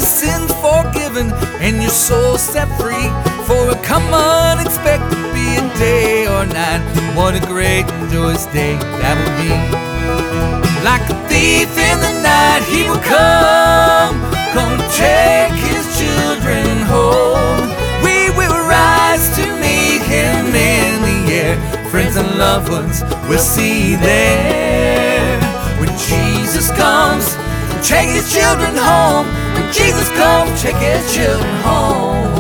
sins forgiven and your soul set free for a come unexpected, be it day or night. What a great and joyous day that will be. Like a thief in the night, he will come, gonna take his children home. We will rise to meet him in the air. Friends and loved ones we'll see there. When Jesus comes, take his children home. When Jesus comes, take his children home.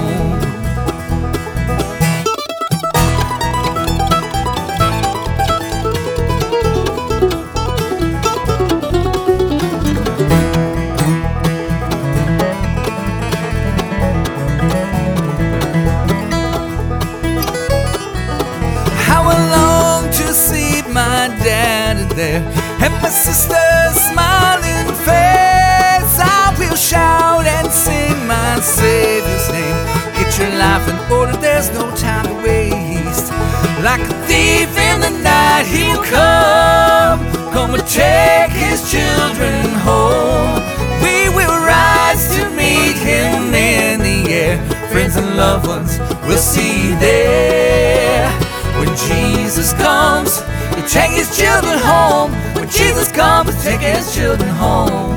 How I long to see my daddy there and my sister's smiling face. I will shout and sing my Savior's name. Get your life in order, there's no time to waste. Like a thief in the night, he will come, gonna take his children home. We will rise to meet him in the air. Friends and loved ones we'll see there. When Jesus comes, he'll take his children home. When Jesus comes, he'll take his children home.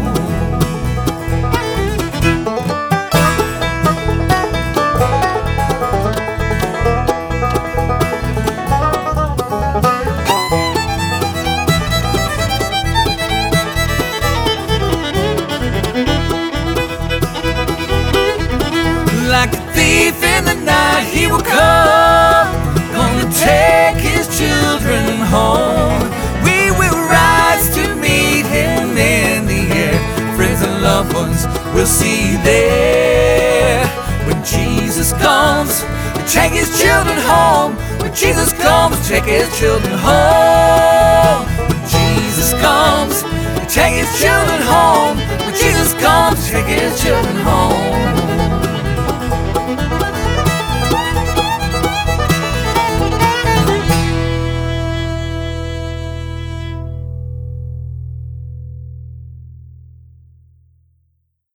Like a thief in the night, he will come, gonna take his children home. We will rise to meet him in the air. Friends and loved ones we'll see there. When Jesus comes, he'll take his children home. When Jesus comes, he'll take his children home. When Jesus comes, he'll take his children home. When Jesus comes, he'll take his children